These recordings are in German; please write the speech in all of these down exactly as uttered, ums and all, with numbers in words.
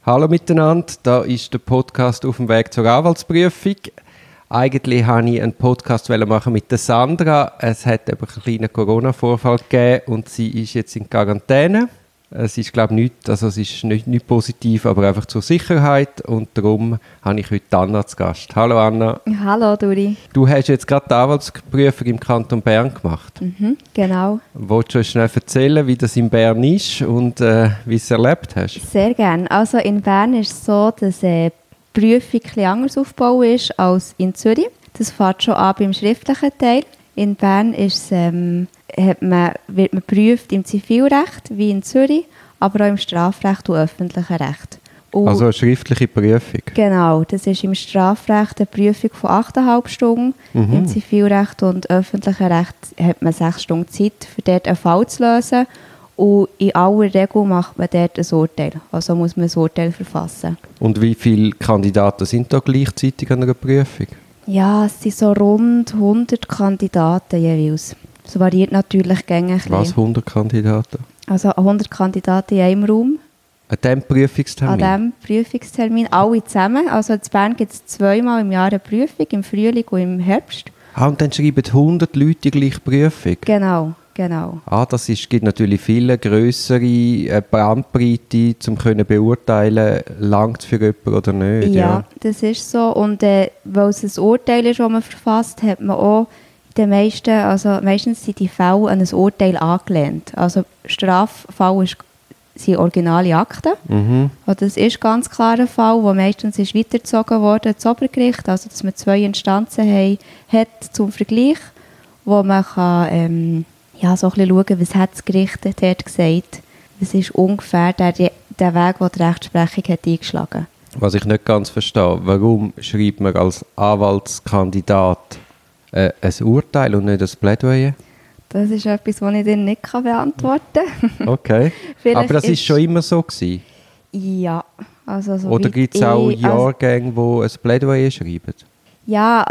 Hallo miteinander, da ist der Podcast auf dem Weg zur Anwaltsprüfung. Eigentlich wollte ich einen Podcast machen mit der Sandra. Es hat aber einen kleinen Corona-Vorfall gegeben und sie ist jetzt in Quarantäne. Es ist, glaube ich, nicht, also es ist nicht, nicht positiv, aber einfach zur Sicherheit. Und darum habe ich heute Anna zu Gast. Hallo Anna. Hallo Duri. Du hast jetzt gerade die Anwaltsprüfung im Kanton Bern gemacht. Mhm, genau. Wolltest du uns schnell erzählen, wie das in Bern ist und äh, wie du es erlebt hast? Sehr gerne. Also in Bern ist es so, dass äh, die Prüfung etwas anders aufgebaut ist als in Zürich. Das fängt schon an beim schriftlichen Teil. In Bern ist es, ähm, hat man, wird man geprüft im Zivilrecht wie in Zürich, aber auch im Strafrecht und öffentlichen Recht. Und also eine schriftliche Prüfung? Genau, das ist im Strafrecht eine Prüfung von achteinhalb Stunden. Mhm. Im Zivilrecht und öffentlichen Recht hat man sechs Stunden Zeit, für dort einen Fall zu lösen. Und in aller Regel macht man dort ein Urteil. Also muss man ein Urteil verfassen. Und wie viele Kandidaten sind da gleichzeitig an einer Prüfung? Ja, es sind so rund hundert Kandidaten jeweils. Das variiert natürlich gängig. Was, hundert Kandidaten? Also hundert Kandidaten in einem Raum. An diesem Prüfungstermin? An diesem Prüfungstermin, alle zusammen. Also in Bern gibt es zweimal im Jahr eine Prüfung, im Frühling und im Herbst. Ah, und dann schreiben hundert Leute die gleiche Prüfung? Genau, genau. Ah, das ist, gibt natürlich viel grössere äh, Bandbreite, um zu beurteilen, langt es für jemanden oder nicht. Ja, Ja, das ist so. Und äh, weil es ein Urteil ist, das man verfasst, hat man auch in den meisten, also meistens sind die Fälle an ein Urteil angelehnt. Also Straffall ist, sind originale Akten. Mhm. Und das ist ganz klar ein Fall, der meistens ist weitergezogen wurde ins Obergericht, also dass man zwei Instanzen haben, hat zum Vergleich, wo man kann, ähm, ja, so ein bisschen schauen, was hat das Gericht dort gesagt. Was ist ungefähr der, der Weg, den die Rechtsprechung hat eingeschlagen hat. Was ich nicht ganz verstehe, warum schreibt man als Anwaltskandidat äh, ein Urteil und nicht ein Plädoyer? Das ist etwas, das ich dir nicht beantworten kann. Okay. Aber das war schon immer so gewesen? Ja. Also so Oder gibt es auch ich, Jahrgänge, also, die ein Plädoyer schreiben? Ja,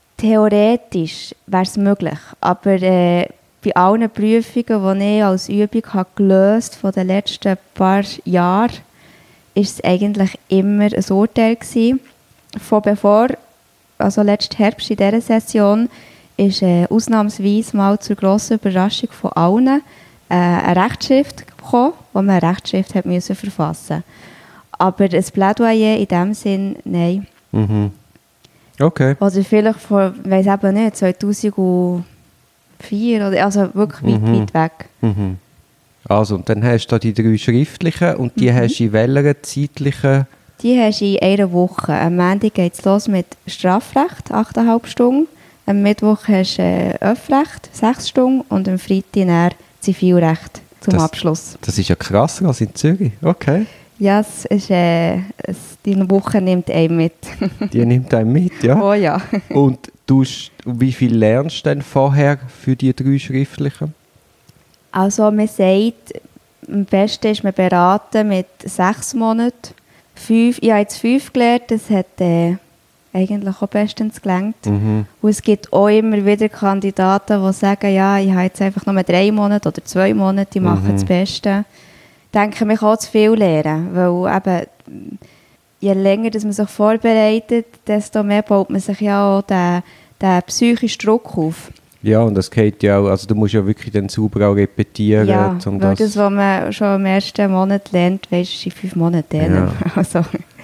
theoretisch wäre es möglich. Aber äh, bei allen Prüfungen, die ich als Übung habe gelöst von den letzten paar Jahren, war es eigentlich immer ein Urteil gewesen. Von bevor, also letzten Herbst in dieser Session, ist äh, ausnahmsweise mal zur grossen Überraschung von allen äh, eine Rechtschrift gekommen, wo man eine Rechtschrift hat müssen verfassen. Aber ein Plädoyer in dem Sinn, nein. Mhm. Okay. Oder vielleicht vor, ich weiss eben nicht, zweitausendvier, oder, also wirklich weit, Mhm. weit weg. Mhm. Also, und dann hast du da die drei schriftlichen und die Mhm. hast du in welcher zeitlichen... Die hast du in einer Woche. Am Montag geht es los mit Strafrecht, achteinhalb Stunden. Am Mittwoch hast du äh, Öffrecht, sechs Stunden. Und am Freitag dann Zivilrecht zum Das- Abschluss. Das ist ja krasser als in Zürich. Okay. Ja, es ist, äh, es, die Woche nimmt einen mit. Die nimmt einen mit, ja. Oh ja. Und du, wie viel lernst du denn vorher für die drei schriftlichen? Also man sagt, am besten ist man beraten mit sechs Monaten. Fünf, ich habe jetzt fünf gelernt, das hat äh, eigentlich auch bestens gelangt. Mhm. Und es gibt auch immer wieder Kandidaten, die sagen, ja, ich habe jetzt einfach nur drei Monate oder zwei Monate, die machen Mhm. das Beste. Ich denke, man kann zu viel lernen, weil eben, je länger dass man sich vorbereitet, desto mehr baut man sich ja auch den, den psychischen Druck auf. Ja, und das geht ja auch, also du musst ja wirklich dann sauber auch repetieren. Ja, um weil das, das, was man schon im ersten Monat lernt, weisst du, in fünf Monaten. Ja. Also,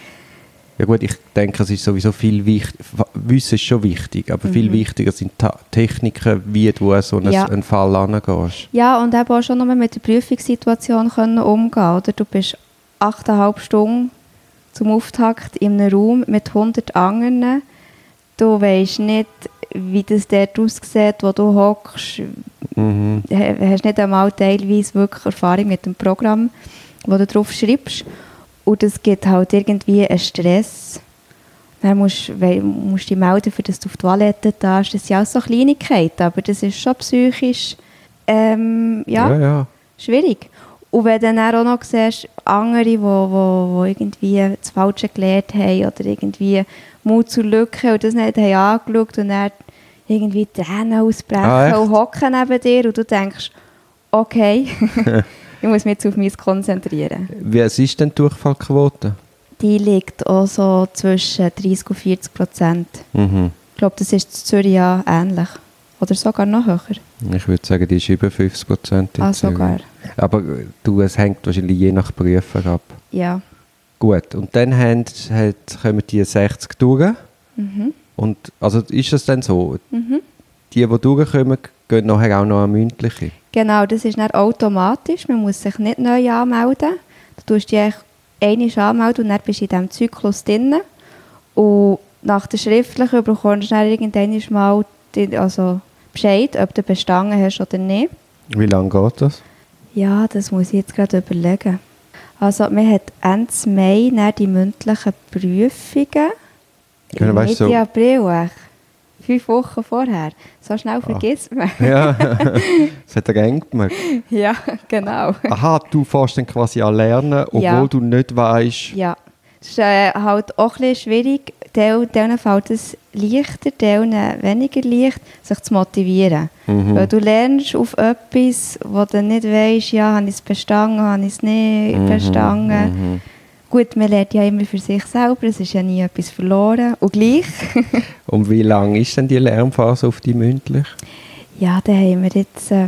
ja gut, ich denke, es ist sowieso viel wichtig, Wissen ist schon wichtig, aber viel Mhm. wichtiger sind Ta- Techniken, wie du an so einen, Ja. einen Fall angehst. ja, und eben auch schon nur mit der Prüfungssituation können umgehen. Oder? Du bist achteinhalb Stunden zum Auftakt in einem Raum mit hundert anderen. Du weisst nicht, wie das dort aussieht, wo du hockst. Mhm. Du hast nicht einmal teilweise wirklich Erfahrung mit dem Programm, wo du drauf schreibst. Und es gibt halt irgendwie einen Stress. Dann musst du musst dich melden, für dass du auf die Toilette darfst. Das sind auch so Kleinigkeiten, aber das ist schon psychisch ähm, ja, Ja, ja. schwierig. Und wenn du dann auch noch siehst, andere, die wo, wo, wo irgendwie das Falsche gelernt haben oder irgendwie Mut zur Lücke und das nicht haben angeschaut und dann irgendwie Tränen ausbrechen Ah, und hocken neben dir und du denkst, okay, ich muss mich jetzt auf mich konzentrieren. Wie ist denn die Durchfallquote? die liegt auch so zwischen dreißig und vierzig Prozent. Mhm. Ich glaube, das ist in Zürich ja ähnlich. Oder sogar noch höher. Ich würde sagen, die ist über fünfzig Prozent. Ah, sogar. Aber du, es hängt wahrscheinlich je nach Prüfer ab. Ja. Gut, und dann haben, hat, kommen die sechzig durch. Mhm. Und also ist es dann so, Mhm. die, die durchkommen, gehen nachher auch noch an mündliche? Genau, das ist dann automatisch. Man muss sich nicht neu anmelden. Du tust dich einmal anmelden und dann bist du in diesem Zyklus drin. Und nach der schriftlichen bekommst du dann irgendwann mal die, also Bescheid, ob du bestanden hast oder nicht. Wie lange geht das? Ja, das muss ich jetzt gerade überlegen. Also man hat Ende Mai dann die mündlichen Prüfungen. Ja, weißt Mitte du, so- April, echt. Fünf Wochen vorher. So schnell vergisst man. Ja, das hat gerenkt man. Ja, genau. Aha, du fährst dann quasi an lernen, obwohl Ja. du nicht weißt. Ja, es ist äh, halt auch ein bisschen schwierig. Teil- Denen fällt es leichter, denen weniger leicht, sich zu motivieren. Mhm. Weil du lernst auf etwas, wo du nicht weisst, ja, habe ich es bestanden, habe ich es nicht Mhm, bestanden. mhm. Gut, man lernt ja immer für sich selber, es ist ja nie etwas verloren. Und gleich. Und wie lang ist denn die Lernphase auf die mündlich? Ja, da haben wir jetzt, äh,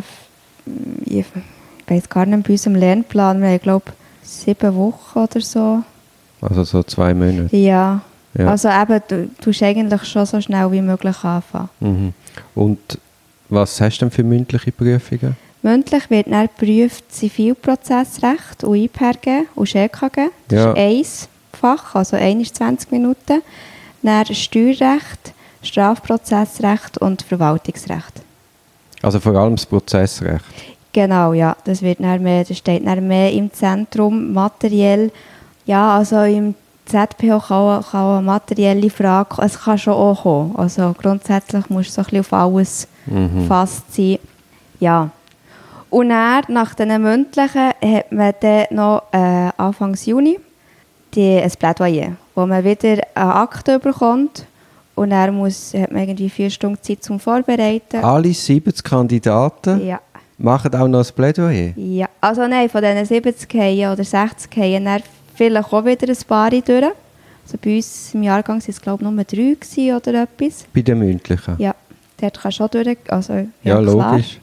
ich weiß gar nicht, bei unserem Lernplan, wir haben, glaube ich, sieben Wochen oder so. Also so zwei Monate. Ja, Ja. also eben, du tust eigentlich schon so schnell wie möglich anfangen. Mhm. Und was hast du denn für mündliche Prüfungen? Mündlich wird dann geprüft Zivilprozessrecht und I P R G und Sch K G. Das Ja. ist ein Fach, also ein ist zwanzig Minuten. Dann Steuerrecht, Strafprozessrecht und Verwaltungsrecht. Also vor allem das Prozessrecht. Genau, ja. Das, wird dann mehr, das steht dann mehr im Zentrum, materiell. Ja, also im Z P O kann, kann eine materielle Frage, es kann schon auch kommen. Also grundsätzlich musst du so ein bisschen auf alles Mhm. gefasst sein. Ja. Und dann, nach den mündlichen, hat man dann noch äh, Anfang Juni die, ein Plädoyer, wo man wieder eine Akte bekommt. Und dann muss, hat man irgendwie vier Stunden Zeit zum Vorbereiten. Alle siebzig Kandidaten Ja. machen auch noch ein Plädoyer. Ja, also nein, von diesen siebzig Haien oder sechzig Haien dann vielleicht auch wieder ein paar durch. Also bei uns im Jahrgang waren es, glaube ich, nur drei gewesen oder etwas. Bei den mündlichen. Ja, dort kannst du auch durch. Also, ja, Ja, klar. logisch.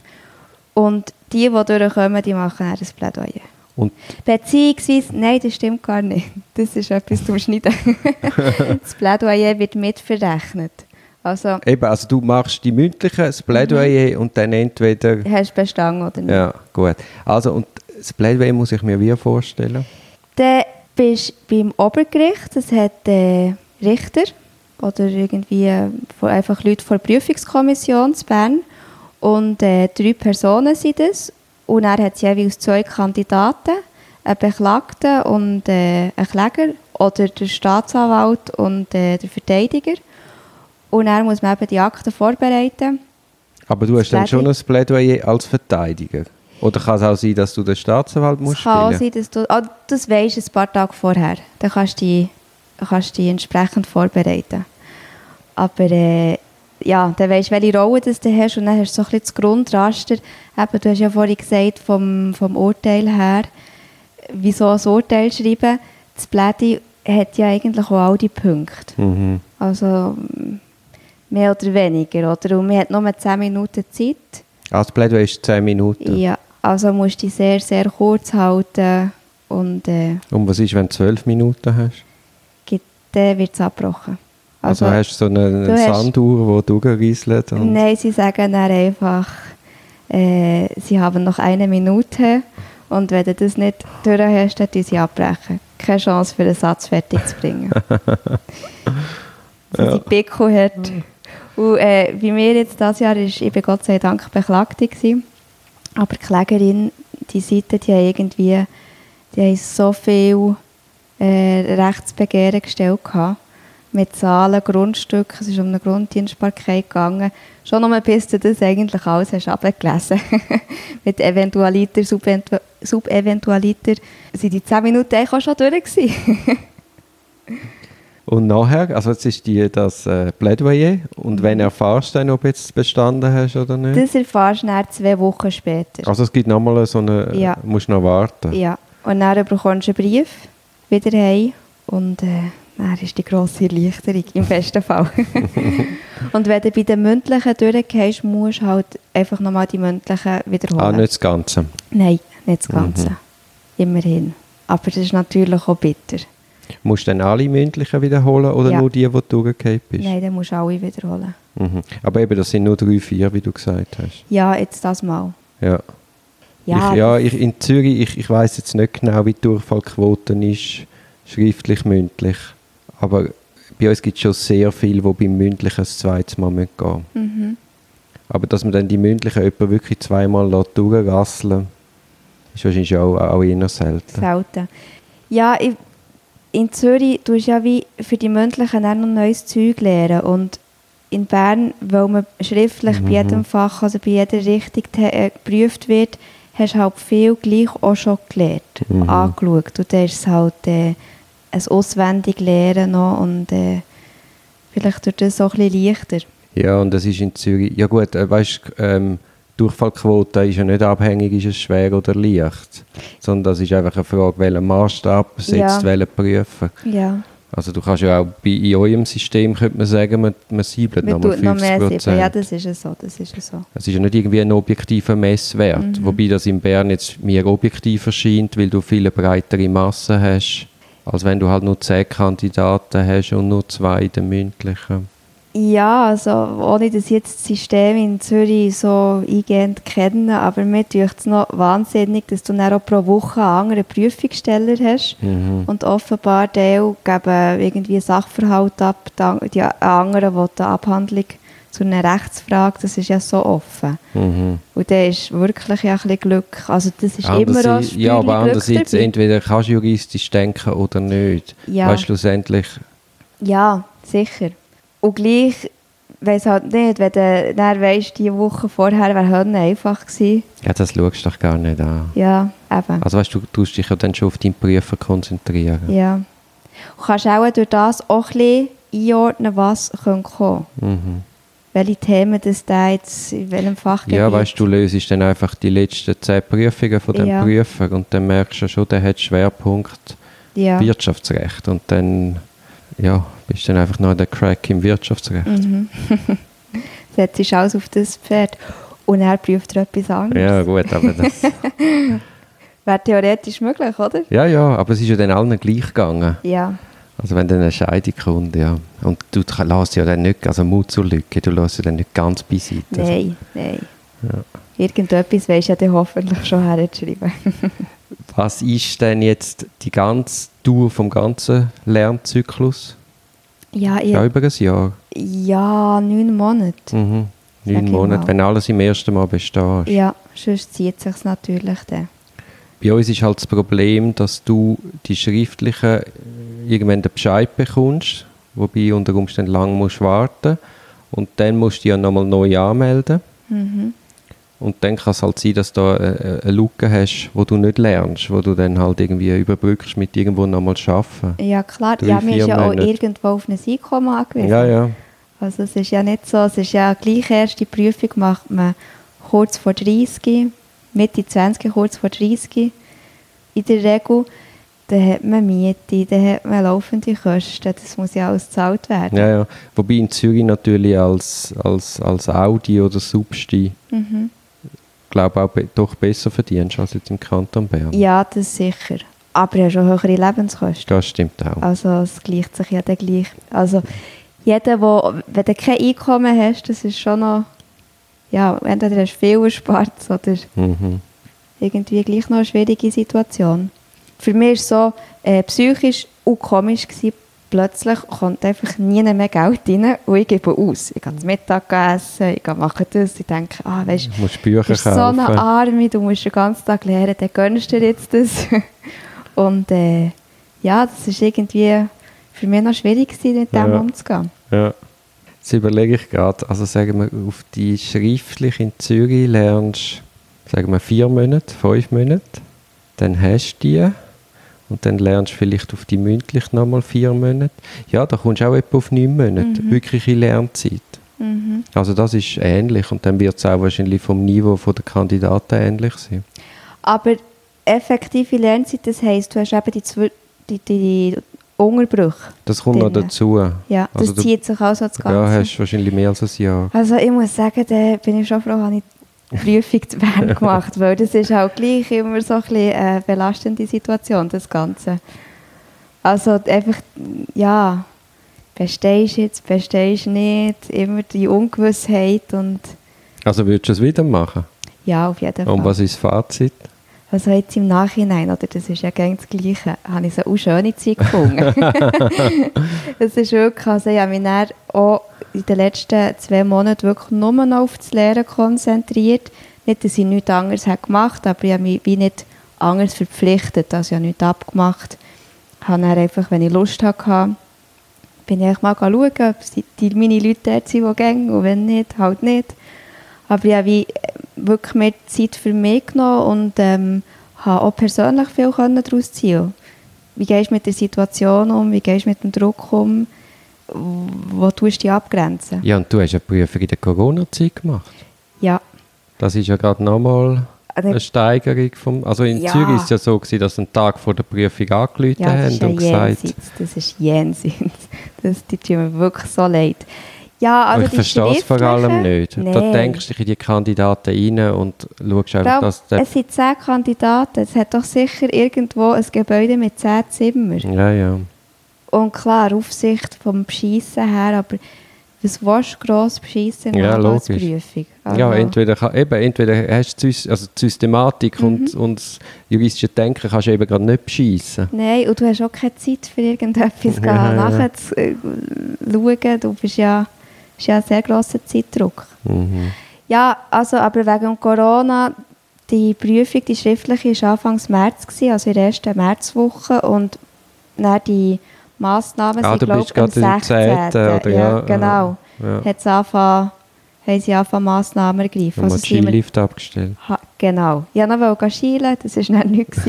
Und die, die durchkommen, die machen dann ein Plädoyer. Und Beziehungsweise, nein, das stimmt gar nicht. Das ist etwas zum Schneiden. Das Plädoyer wird mitverrechnet. Also, eben, also du machst die mündlichen, das Plädoyer und dann entweder... hast du bestanden oder nicht. Ja, gut. Also, und das Plädoyer muss ich mir wie vorstellen? Dann bist du beim Obergericht, das hat äh, Richter oder irgendwie äh, von- einfach Leute von der Prüfungskommission zu Bern und äh, drei Personen sind es und er hat jeweils zwei Kandidaten, einen Beklagten und äh, einen Kläger oder der Staatsanwalt und äh, der Verteidiger und dann muss man eben die Akten vorbereiten. Aber du Das hast dann schon Plädoyer- ein Plädoyer als Verteidiger? Oder kann es auch sein, dass du den Staatsanwalt musst Es kann auch spielen? sein, dass du, ah, das weisst du ein paar Tage vorher. Dann kannst du dich, kannst du dich entsprechend vorbereiten. Aber äh, ja, dann weisst du, welche Rolle das du hast und dann hast du so ein bisschen das Grundraster. Eben, du hast ja vorhin gesagt, vom, vom Urteil her, wieso ein Urteil schreiben. Das Plädi hat ja eigentlich auch all die Punkte. Mhm. Also mm, mehr oder weniger. Oder? Und man hat nur zehn Minuten Zeit. Also das Plädoyer ist zehn Minuten. Ja, also musst du dich sehr, sehr kurz halten und äh, Und was ist, wenn du zwölf Minuten hast? gibt- dann wird es abgebrochen. Also, hast du so eine, du eine hast- Sanduhr, die durchrieselt? und- Nein, sie sagen dann einfach, äh, sie haben noch eine Minute und wenn du das nicht durch hast, dann tun sie abbrechen. Keine Chance für den Satz fertig zu bringen. So Ja. die Pickel hat. Und äh, bei mir jetzt dieses Jahr ist, ich bin Gott sei Dank Beklagte gewesen. Aber die Klägerin, die Seite, die haben irgendwie, die haben so viel äh, Rechtsbegehren gestellt gehabt. Mit Zahlen, Grundstücken, es ist um eine Grunddienstbarkeit gegangen. Schon noch bis du das eigentlich alles hast abgelesen. Mit Eventualiter, Subentu Subeventualiter sind die zehn Minuten eigentlich auch schon durch gewesen. Und nachher, also jetzt ist die, das äh, Plädoyer. Und Mhm. wenn erfahrst du dann, ob du jetzt bestanden hast oder nicht? Das erfährst du dann zwei Wochen später. Also es gibt nochmal so eine, Ja. musst noch warten. Ja, und dann bekommst du einen Brief wieder heim Und äh, dann ist die grosse Erleichterung, im besten Fall. Und wenn du bei den mündlichen durchgehst, musst du halt einfach nochmal die mündlichen wiederholen. Ah, nicht das Ganze? Nein, nicht das Ganze. Mhm. Immerhin. Aber das ist natürlich auch bitter. Musst du dann alle mündlichen wiederholen oder Ja. nur die, die du durchgefallen bist? Nein, dann musst du alle wiederholen. Mhm. Aber eben, das sind nur drei, vier, wie du gesagt hast. Ja, jetzt das mal. Ja. Ja, ich, ja das- ich, in Zürich, ich, ich weiss jetzt nicht genau, wie die Durchfallquote ist, schriftlich, mündlich. Aber bei uns gibt es schon sehr viele, die beim Mündlichen das zweite Mal gehen müssen. Mhm. Aber dass man dann die Mündlichen jemanden wirklich zweimal durchrasseln lässt, ist wahrscheinlich auch, auch eher selten. Selten. Ja, ich, in Zürich tust du ja wie für die Mündlichen auch noch neues Zeug lernen. Und in Bern, weil man schriftlich Mhm. bei jedem Fach, also bei jeder Richtung te- äh, geprüft wird, hast du halt viel gleich auch schon gelernt, Mhm. angeschaut. Und dann ist es halt äh, ein auswendig Lernen noch und äh, vielleicht durch das auch ein bisschen leichter. Ja, und das ist in Zürich... Ja gut, äh, weißt du, ähm, Durchfallquote ist ja nicht abhängig, ist es schwer oder leicht. Sondern das ist einfach eine Frage, welchen Maßstab setzt Ja. welchen Prüfer. Ja, Also du kannst ja auch bei in eurem System, könnte man sagen, man, man siebelt man nochmal tut noch mehr fünfzig sieben. Ja, Prozent. das ist es so, das ist es so. Es ist ja nicht irgendwie ein objektiver Messwert, Mhm. wobei das in Bern jetzt mir objektiv erscheint, weil du viele breitere Massen hast, als wenn du halt nur zehn Kandidaten hast und nur zwei in den mündlichen. Ja, also ohne dass ich jetzt das System in Zürich so eingehend kenne, aber mir tut es noch wahnsinnig, dass du dann auch pro Woche einen anderen Prüfungssteller hast. Mhm. Und offenbar Teil geben irgendwie Sachverhalt ab, die an- die anderen, die die Abhandlung zu einer Rechtsfrage, das ist ja so offen. Mhm. Und da ist wirklich ja ein bisschen Glück. Also das ist immer auch ein Andererseits- Stückchen ja, aber Glück andererseits, dabei. entweder kannst du juristisch denken oder nicht. Ja. Weißt du, schlussendlich, Ja, sicher. Und gleich, weiss halt nicht, wenn du dann weisst, die Woche vorher wäre halt einfach gewesen. ja, das schaust du doch gar nicht an. Ja, eben. Also weißt du, du tust dich ja dann schon auf deinen Prüfer konzentrieren. Ja. Du kannst auch durch das auch ein bisschen einordnen, was kommen kann. Mhm. Welche Themen das da jetzt in welchem Fachgebiet. Ja, weißt du, du löst dann einfach die letzten zehn Prüfungen von dem Ja. Prüfer und dann merkst du schon, der hat Schwerpunkt Ja. Wirtschaftsrecht und dann ja, bist du dann einfach noch der Crack im Wirtschaftsrecht. Mhm. Setzt alles auf das Pferd. Und er prüft er etwas anderes. Ja, gut, aber das... Wäre theoretisch möglich, oder? ja, ja, aber es ist ja dann allen gleich gegangen. Ja. Also wenn dann eine Scheidung kommt, ja. Und du lässt ja dann nicht, also Mut zur Lücke, du lässt ja dann nicht ganz beiseite. Nein, nein. Ja. Irgendetwas weisst du ja dann hoffentlich schon herzuschreiben. Was ist denn jetzt die ganze Dauer vom ganzen Lernzyklus? Ja, Ja, ich, über ein Jahr. ja, neun Monate. Mhm. Sag Neun ich Monate, mal. wenn alles im ersten Mal bestehst. Ja, sonst zieht es sich natürlich dann. Bei uns ist halt das Problem, dass du die schriftlichen äh, irgendwann den Bescheid bekommst, wobei unter Umständen lang musst warten und dann musst du dich ja nochmal neu anmelden. Mhm. Und dann kann es halt sein, dass du da eine, eine Lücke hast, wo du nicht lernst, wo du dann halt irgendwie überbrückst mit irgendwo nochmal arbeiten. Ja, klar. Drei, Ja, man vier ist ja auch Monate. irgendwo auf ein Einkommen angewiesen. Ja, ja. Also es ist ja nicht so, es ist ja gleich erste Prüfung macht man kurz vor dreißig, Mitte zwanzig, kurz vor dreißig in der Regel. Dann hat man Miete, dann hat man laufende Kosten, das muss ja alles gezahlt werden. Ja, ja. Wobei in Zürich natürlich als, als, als Audi oder Substi, Mhm. glaube auch be doch besser verdienst als jetzt im Kanton Bern. Ja, das sicher. Aber ja schon höhere Lebenskosten. Das stimmt auch. Also es gleicht sich ja dann gleich. Also jeder, wo, wenn du kein Einkommen hast, das ist schon noch, ja, entweder hast du viel erspart oder Mhm. irgendwie gleich noch eine schwierige Situation. Für mich war es so äh, psychisch und komisch gewesen. Plötzlich kommt einfach nie mehr Geld rein und ich gebe aus. Ich gehe zum Mittag essen, ich mache das, ich denke, ah, weißt, Du musst Bücher du bist so kaufen. eine Arme, du musst den ganzen Tag lernen, dann gönnst du dir jetzt das. Und äh, ja, das war irgendwie für mich noch schwierig gewesen, mit dem Ja. umzugehen. Ja. Jetzt überlege ich gerade, also sagen wir, auf die schriftlich in Zürich lernst, sagen wir vier Monate, fünf Monate, dann hast du die und dann lernst du vielleicht auf die mündlich nochmal vier Monate. Ja, da kommst du auch etwa auf neun Monate, Mhm. wirkliche Lernzeit. Mhm. Also das ist ähnlich und dann wird es auch wahrscheinlich vom Niveau der Kandidaten ähnlich sein. Aber effektive Lernzeit, das heisst, du hast eben die, zw- die, die Unterbrüche. Das kommt noch drin. dazu. Ja, das Also du- zieht sich also das Ganze. Ja, hast wahrscheinlich mehr als ein Jahr. Also ich muss sagen, da bin ich schon froh, dass ich die Prüfung zu Bern gemacht, weil das ist auch gleich immer so ein bisschen eine belastende Situation, das Ganze. Also einfach, ja, bestehst du jetzt, bestehst du nicht, immer die Ungewissheit und Also würdest du es wieder machen? ja, auf jeden Fall. Und was ist das Fazit? Also jetzt im Nachhinein, oder das ist ja gerne das Gleiche, habe ich so eine schöne Zeit gefunden. Es ist wirklich, also ich habe mich dann auch in den letzten zwei Monaten wirklich nur noch auf das Lehren konzentriert. Nicht, dass ich nichts anderes habe gemacht habe, aber ich habe mich wie nicht anders verpflichtet, also ich habe nichts abgemacht. Ich habe dann einfach, wenn ich Lust hatte, bin ich mal schauen, ob die, die meine Leute dort sind, die gehen, und wenn nicht, halt nicht. Aber ich habe wie wirklich mehr Zeit für mich genommen und ähm, habe auch persönlich viel daraus ziehen. Wie gehst du mit der Situation um, wie gehst du mit dem Druck um, wo tust du dich abgrenzen? Ja, und du hast eine Prüfung in der Corona-Zeit gemacht. Ja. Das ist ja gerade nochmal Also, eine Steigerung vom... Also in Ja. Zürich war es ja so, gewesen, dass sie einen Tag vor der Prüfung angerufen ja, das haben ist ja und gesagt... jenseits. Das ist jenseits. Das tut mir wirklich so leid. Ja, also Aber ich die verstehe es vor allem schriftlichen- nicht. Da Nein. denkst du dich in die Kandidaten rein und schaust Ich einfach, glaube, dass der... es sind zehn Kandidaten. Es hat doch sicher irgendwo ein Gebäude mit zehn Zimmern. Ja, ja. Und klar, Aufsicht vom Beschissen her, aber was willst du gross beschissen Ja, logisch. Prüfung? Also, Ja, entweder, kann- eben, entweder hast du die Sys- also die Systematik Mhm. und, und das juristische Denken kannst du eben gerade nicht bescheissen. Nein, und du hast auch keine Zeit für irgendetwas Ja, ja. nachzuschauen. Du bist ja, ist ja ein sehr grosser Zeitdruck. Mhm. Ja, also, aber wegen Corona, die Prüfung, die schriftliche, war Anfang März, gewesen, also in der ersten Märzwoche. Und dann die Massnahmen Ah, sind, du glaube bist ich, am gerade im sechzehnten zehnten oder ja, genau. ja. Hat's angefangen, haben sie angefangen, Massnahmen ergreifen. Haben wir Also den sind wir- Skilift abgestellt. Ha, genau. Ich wollte schielen, das war dann nichts.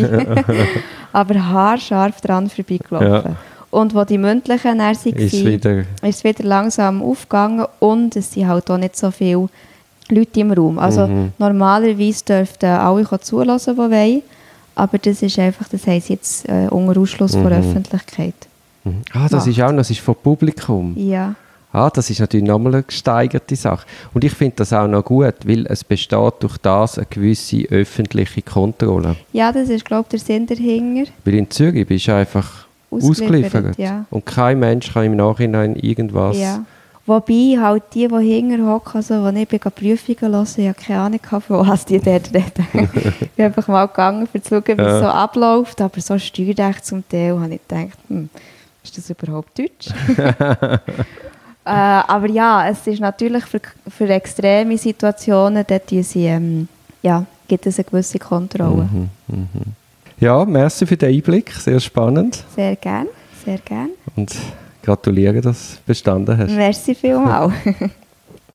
Aber haarscharf dran vorbeigelaufen. Ja. Und wo die mündlichen dann waren, Ist wieder... ist es wieder langsam aufgegangen und es sind halt auch nicht so viele Leute im Raum. Also Mhm. normalerweise dürften alle zulassen, die wollen, aber das ist einfach, das heisst jetzt äh, unter Ausschluss von der Mhm. Öffentlichkeit. Mhm. Ah, das ist auch noch, das ist vom Publikum. Ja. Ah, das ist natürlich nochmal eine gesteigerte Sache. Und ich finde das auch noch gut, weil es besteht durch das eine gewisse öffentliche Kontrolle. Ja, das ist, glaube ich, der Sinn dahinter. Weil in Zürich bist du einfach Ausgeliefert, ausgeliefert. ja. Und kein Mensch kann im Nachhinein irgendwas... Ja. Wobei halt die, die hinten hocken, also, als ich bin Prüfungen hören, ich habe keine Ahnung, von was die dort reden. Ich bin einfach mal gegangen, um zu schauen, wie Ja. es so abläuft, aber so steuerrecht zum Teil habe ich gedacht, hm, ist das überhaupt Deutsch? äh, aber ja, es ist natürlich für, für extreme Situationen, dort tun sie, ähm, ja, gibt es eine gewisse Kontrolle. Mhm, mhm. Ja, merci für den Einblick, sehr spannend. Sehr gern, sehr gern. Und gratuliere, dass du bestanden hast. Merci vielmals.